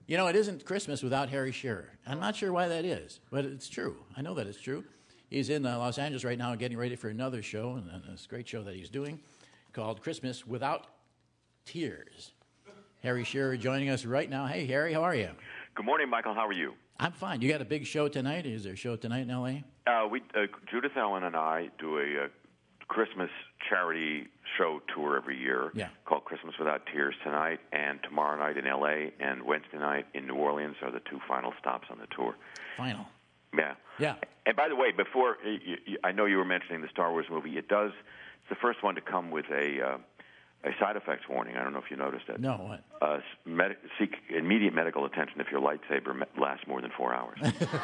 You know, it isn't Christmas without Harry Shearer. I'm not sure why that is, but it's true. I know that it's true. He's in Los Angeles right now getting ready for another show, and this great show that he's doing called Christmas Without Tears. Harry Shearer joining us right now. Hey, Harry, how are you? Good morning, Michael. How are you? I'm fine. You got a big show tonight? Is there a show tonight in L.A.? Judith Ellen and I do a Christmas charity show tour every year called Christmas Without Tears tonight, and tomorrow night in L.A. and Wednesday night in New Orleans are the two final stops on the tour. Final. Yeah. Yeah. And by the way, before I know you were mentioning the Star Wars movie. It's the first one to come with a side effects warning. I don't know if you noticed it. No, what? Seek immediate medical attention if your lightsaber lasts more than 4 hours.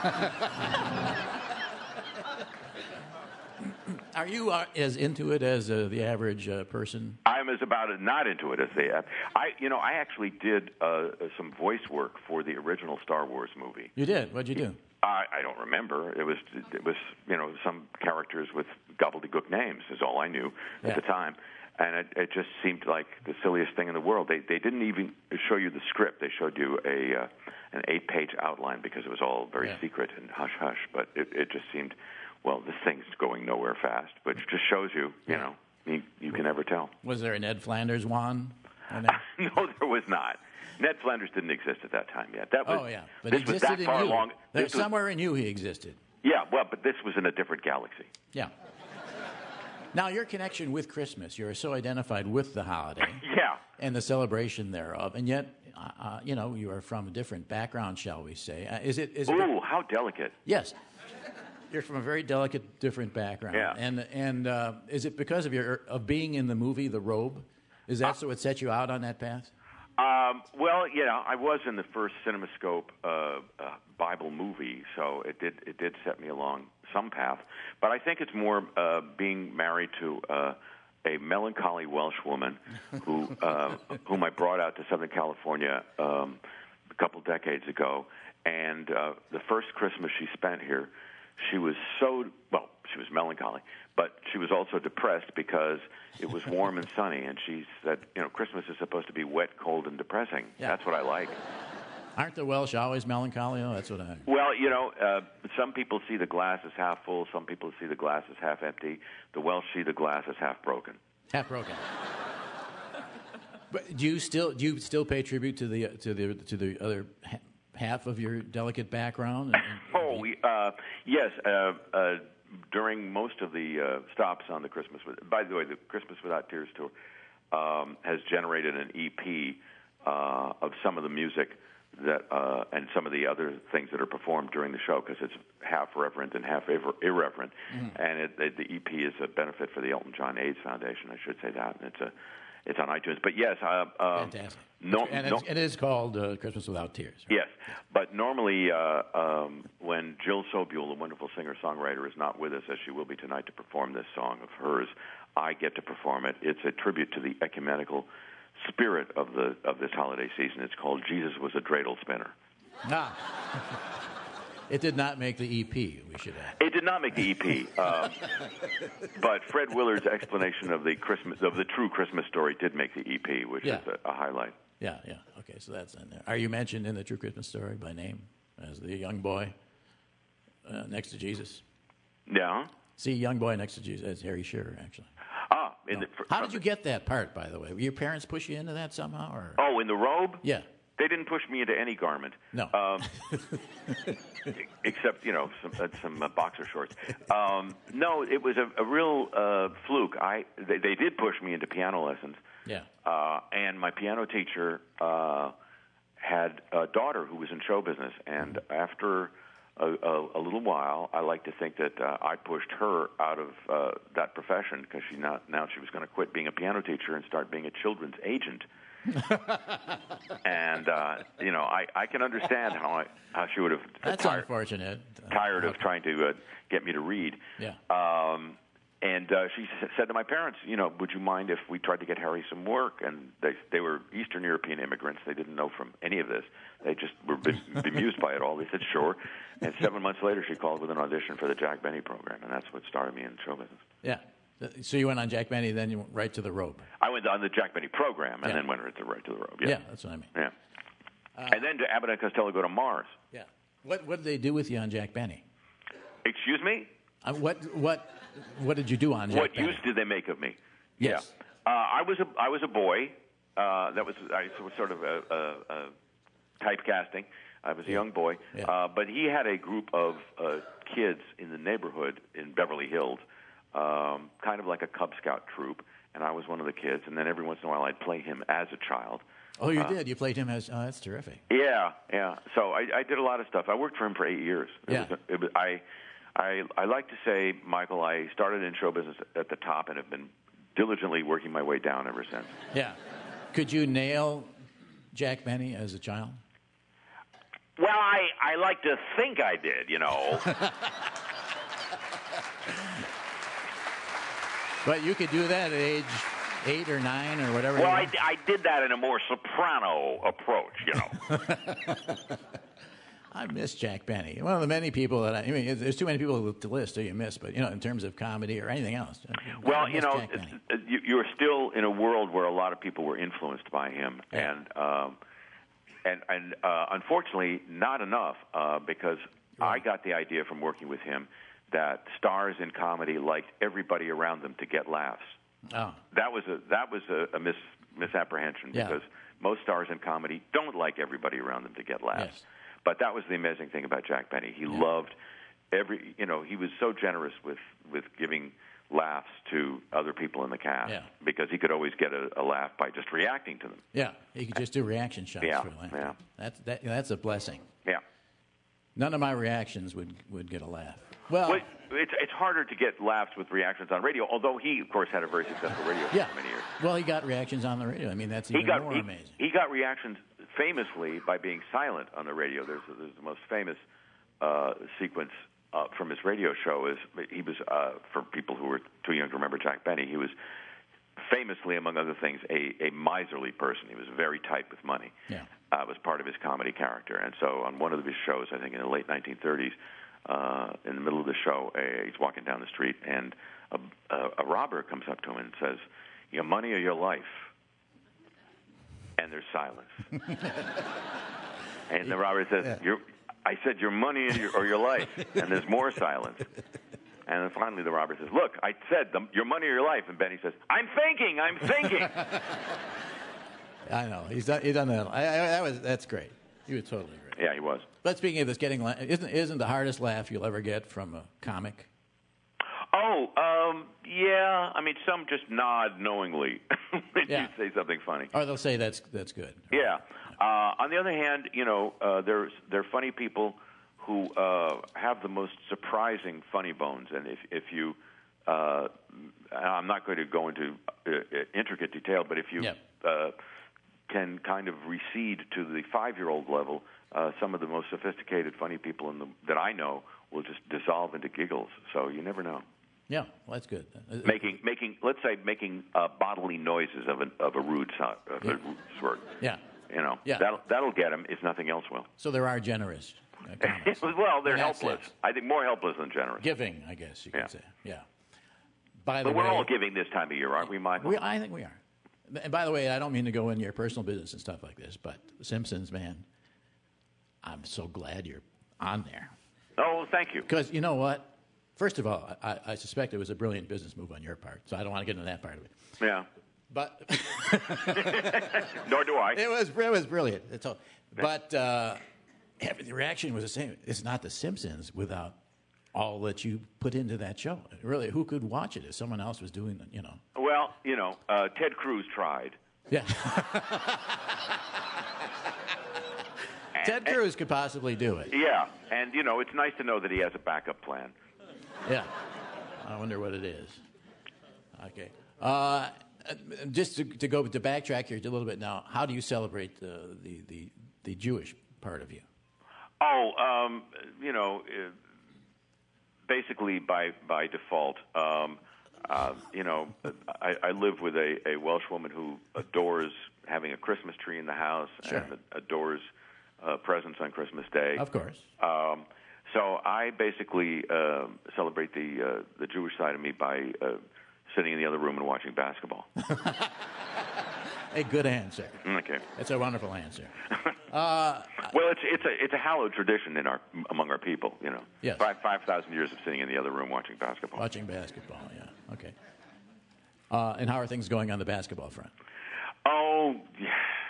Are you as into it as the average person? I'm not into it as they have. I actually did some voice work for the original Star Wars movie. You did? What'd you do? I don't remember. It was some characters with gobbledygook names is all I knew at the time. And it just seemed like the silliest thing in the world. They didn't even show you the script. They showed you an 8-page outline because it was all very secret and hush-hush. But it just seemed, well, this thing's going nowhere fast. But it just shows you, you can never tell. Was there a Ned Flanders wand? No, there was not. Ned Flanders didn't exist at that time yet. But he existed in you. Somewhere in you he existed. Yeah, well, but this was in a different galaxy. Yeah. Now, your connection with Christmas, you're so identified with the holiday and the celebration thereof, and yet, you are from a different background, shall we say. Ooh, how delicate. Yes. You're from a very delicate, different background. Yeah. And is it because of being in the movie The Robe? Is that what set you out on that path? Well, I was in the first CinemaScope Bible movie, so it did set me along some path. But I think it's more being married to a melancholy Welsh woman whom I brought out to Southern California a couple decades ago. And the first Christmas she spent here, she was she was melancholy, but she was also depressed because it was warm and sunny, and she said, Christmas is supposed to be wet, cold, and depressing. Yeah. That's what I like. Aren't the Welsh always melancholy? Oh, that's what I... Well, some people see the glass as half full, some people see the glass as half empty. The Welsh see the glass as half broken. Half broken. But do you still pay tribute to the other half of your delicate background? Yes. During most of the stops on the Christmas, by the way, the Christmas Without Tears tour has generated an EP of some of the music that and some of the other things that are performed during the show, because it's half reverent and half irreverent. Mm-hmm. And the EP is a benefit for the Elton John AIDS Foundation. I should say that, and it's on iTunes. But yes, fantastic. It is called Christmas Without Tears. Right? Yes, but normally when Jill Sobule, the wonderful singer-songwriter, is not with us, as she will be tonight, to perform this song of hers, I get to perform it. It's a tribute to the ecumenical spirit of this holiday season. It's called Jesus Was a Dreidel Spinner. It did not make the EP, we should add. It did not make the EP, but Fred Willard's explanation of the true Christmas story did make the EP, which is a highlight. Yeah. Okay, so that's in there. Are you mentioned in the True Christmas Story by name as the young boy next to Jesus? Yeah. See, young boy next to Jesus as Harry Shearer, actually. How did you get that part, by the way? Were your parents push you into that somehow? Or? Oh, in the robe? Yeah. They didn't push me into any garment. No. Except, some boxer shorts. No, it was a real fluke. They did push me into piano lessons. Yeah. And my piano teacher had a daughter who was in show business, and after a little while, I like to think that I pushed her out of that profession, because now she was going to quit being a piano teacher and start being a children's agent. And I can understand how she would have. That's unfortunate. Tired of trying to get me to read. Yeah. And she said to my parents, would you mind if we tried to get Harry some work? And they were Eastern European immigrants. They didn't know from any of this. They just were bemused by it all. They said, sure. And 7 months later, she called with an audition for the Jack Benny program, and that's what started me in show business. Yeah. So you went on Jack Benny, then you went right to the Robe. I went on the Jack Benny program, and then went right to the Robe. Yeah, that's what I mean. Yeah. And then to Abbott and Costello go to Mars. Yeah. What did they do with you on Jack Benny? Excuse me? What did you do on Jack What Benny? use did they make of me? Yes. Yeah. I was a boy. That was sort of a typecasting. I was a young boy. Yeah. But he had a group of kids in the neighborhood in Beverly Hills, kind of like a Cub Scout troop. And I was one of the kids. And then every once in a while I'd play him as a child. Oh, you did? You played him as... Oh, that's terrific. Yeah. So I did a lot of stuff. I worked for him for 8 years. I like to say, Michael, I started in show business at the top and have been diligently working my way down ever since. Yeah. Could you nail Jack Benny as a child? Well, I like to think I did, you know. But you could do that at age 8 or 9 or whatever. Well, I did that in a more soprano approach, you know. I miss Jack Benny. One of the many people that I mean, there's too many people to list that you miss, but, in terms of comedy or anything else. Well, you're still in a world where a lot of people were influenced by him. Yeah. And unfortunately, not enough, because I got the idea from working with him that stars in comedy liked everybody around them to get laughs. Oh. That was a misapprehension, because most stars in comedy don't like everybody around them to get laughs. Yes. But that was the amazing thing about Jack Benny. He loved he was so generous with giving laughs to other people in the cast, because he could always get a laugh by just reacting to them. Yeah, he could just do reaction shots for a laugh. Yeah. That's a blessing. Yeah. None of my reactions would get a laugh. Well, it's harder to get laughs with reactions on radio, although he, of course, had a very successful radio show for many years. Well, he got reactions on the radio. I mean, that's even more amazing. He got reactions famously by being silent on the radio. There's the most famous sequence from his radio show is he was, for people who were too young to remember Jack Benny, he was famously, among other things, a miserly person. He was very tight with money. Yeah. It was part of his comedy character. And so on one of his shows, I think in the late 1930s, in the middle of the show, he's walking down the street, and a robber comes up to him and says, "Your money or your life?" And there's silence. And the robber says, I said your money or your life. And there's more silence. And then finally the robber says, "Look, I said your money or your life." And Benny says, I'm thinking. I know. He's done that. That's great. He was totally great. Yeah, he was. But speaking of this, isn't the hardest laugh you'll ever get from a comic? Oh, yeah. I mean, some just nod knowingly when you say something funny. Or they'll say that's good. Yeah. On the other hand, there are funny people who have the most surprising funny bones, and if you, I'm not going to go into intricate detail, but if you can kind of recede to the 5-year-old level, some of the most sophisticated funny people that I know will just dissolve into giggles. So you never know. Yeah, well, that's good. Making bodily noises of a rude sort. Yeah. That'll get them if nothing else will. So there are generous comics. Well, they're helpless. I think more helpless than generous. Giving, I guess you could say. Yeah. But we're all giving this time of year, aren't we, Michael? I think we are. And by the way, I don't mean to go into your personal business and stuff like this, but The Simpsons, man, I'm so glad you're on there. Oh, thank you. Because you know what? First of all, I suspect it was a brilliant business move on your part, so I don't want to get into that part of it. Yeah. But nor do I. It was brilliant. But the reaction was the same. It's not The Simpsons without all that you put into that show. Really, who could watch it if someone else was doing it? Well, Ted Cruz tried. Yeah. Ted Cruz could possibly do it. Yeah, and it's nice to know that he has a backup plan. Yeah. I wonder what it is. Okay. Just to go to backtrack here a little bit now, how do you celebrate the Jewish part of you? Oh, basically by default. I live with a Welsh woman who adores having a Christmas tree in the house and adores presents on Christmas Day. Of course. So I basically celebrate the Jewish side of me by sitting in the other room and watching basketball. A good answer. Okay. That's a wonderful answer. Well, it's a hallowed tradition among our people. Yes. 5,000 years of sitting in the other room watching basketball. Watching basketball, yeah. Okay. And how are things going on the basketball front? Oh, yeah.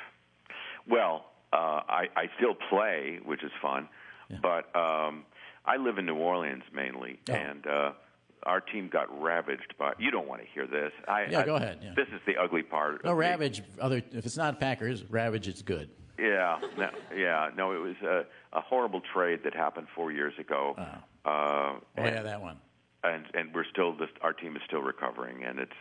Well, I still play, which is fun, but I live in New Orleans mainly, and our team got ravaged by. You don't want to hear this. Go ahead. Yeah. This is the ugly part. No, ravage. If it's not Packers, ravage is good. Yeah, no. It was a horrible trade that happened 4 years ago. That one. And we're still our team is still recovering, and it's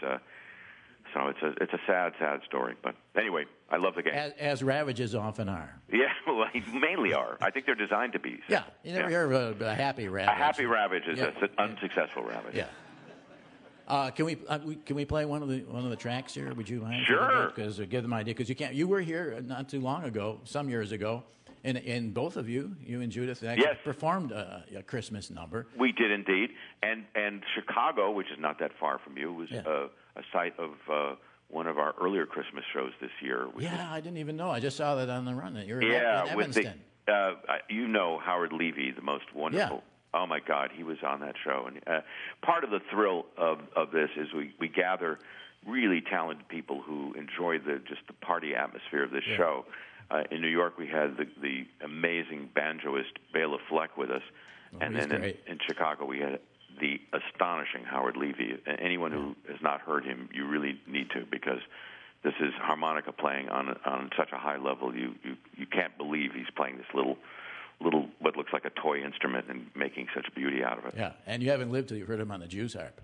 a sad story. But anyway, I love the game. As ravages often are. Yeah, well, they mainly are. I think they're designed to be. So. Yeah, you never hear of a happy ravage. A happy ravage is an unsuccessful ravage. Yeah. Can we play one of the tracks here? Would you mind? Sure. Because give them an idea. Because you were here not too long ago, some years ago, and both of you and Judith, actually performed a Christmas number. We did indeed, and Chicago, which is not that far from you, was a site of one of our earlier Christmas shows this year. I didn't even know. I just saw that on the run. You're in Evanston. Howard Levy, the most wonderful. Yeah. Oh my God, he was on that show, and part of the thrill of this is we gather really talented people who enjoy the party atmosphere of this show. In New York, we had the amazing banjoist Bela Fleck with us, and then in Chicago, we had the astonishing Howard Levy. Anyone who has not heard him, you really need to, because this is harmonica playing on such a high level. You can't believe he's playing this little what looks like a toy instrument and making such beauty out of it. Yeah, and you haven't lived till you've heard him on the Jews harp.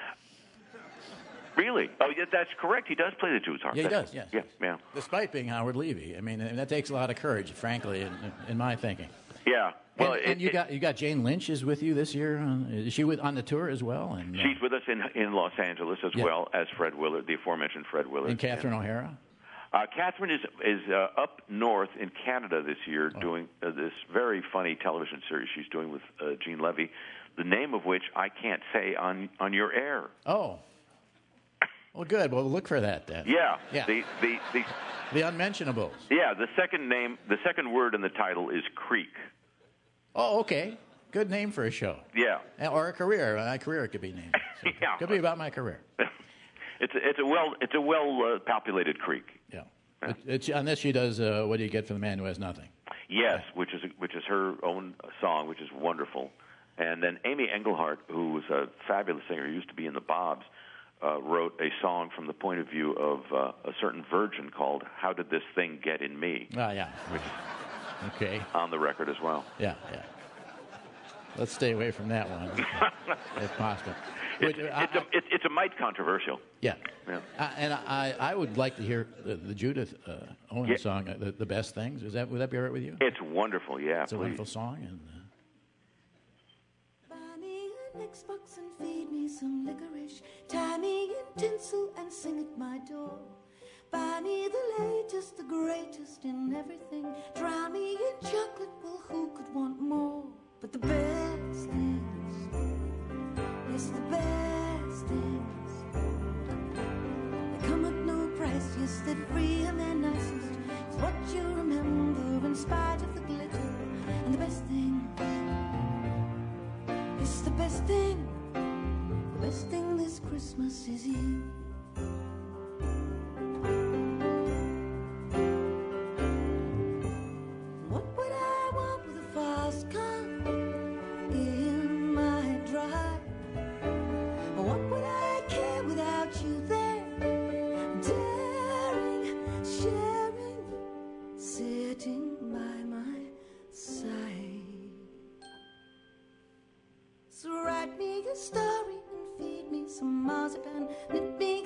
Really? Oh, yeah, that's correct. He does play the Jews harp. Yeah, he does. Yes. Yeah. Despite being Howard Levy, I mean, that takes a lot of courage, frankly, in my thinking. Yeah. Well, and you got Jane Lynch is with you this year. Is she on the tour as well? And she's with us in Los Angeles as well as Fred Willard, the aforementioned Fred Willard. And Catherine O'Hara. Catherine is up north in Canada this year doing this very funny television series she's doing with Gene Levy, the name of which I can't say on your air. Oh. Well, good. Well, look for that then. Yeah. The unmentionables. Yeah. The second word in the title is Creek. Oh, okay. Good name for a show. Yeah. Or a career. My career could be named. So yeah. Could be about my career. It's a well populated creek. Yeah. It's on this she does. What do you get for the man who has nothing? Yes, which is her own song, which is wonderful. And then Amy Engelhardt, who was a fabulous singer, who used to be in the Bobs, wrote a song from the point of view of a certain virgin called "How Did This Thing Get in Me?" Yeah. Okay. On the record as well. Yeah. Let's stay away from that one, if possible. It's a mite controversial. Yeah. And I would like to hear the Judith Owens song, the Best Things. Would that be all right with you? It's wonderful. Yeah, it's a wonderful song. And buy me an Xbox and feed me some licorice. Tie me in tinsel and sing at my door. Buy me the latest, the greatest in everything. Drown me in chocolate, well, who could want more? But the best things, yes, the best things, they come at no price. Yes, they're free and they're nicest. It's what you remember in spite of the glitter. And the best thing, yes, the best thing this Christmas is you. Story and feed me some marzipan, knit me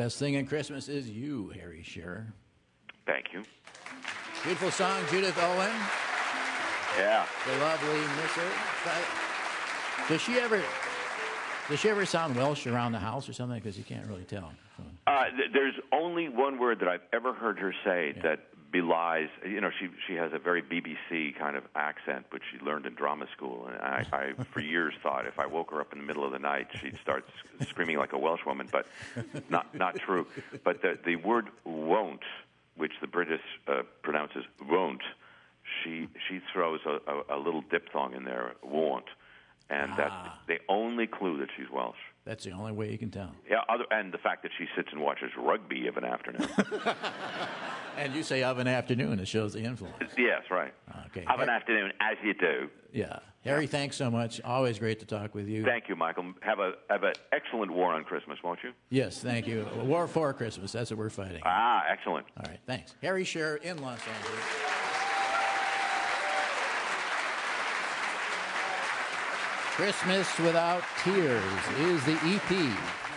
Best thing in Christmas is you, Harry Shearer. Thank you. Beautiful song, Judith Owen. Yeah. The lovely Misser. Does she ever sound Welsh around the house or something? Because you can't really tell. There's only one word that I've ever heard her say that belies. She has a very BBC kind of accent, which she learned in drama school. And I for years thought if I woke her up in the middle of the night, she'd start screaming like a Welsh woman. But not true. But the word won't, which the British pronounces won't, she throws a little diphthong in there, won't. And that's the only clue that she's Welsh. That's the only way you can tell. Yeah, and the fact that she sits and watches rugby of an afternoon. And you say of an afternoon, it shows the influence. Yes, right. Okay. Of an afternoon, as you do. Yeah. Harry, thanks so much. Always great to talk with you. Thank you, Michael. Have an excellent war on Christmas, won't you? Yes, thank you. A war for Christmas. That's what we're fighting. Excellent. All right, thanks. Harry Shearer in Los Angeles. Christmas Without Tears is the EP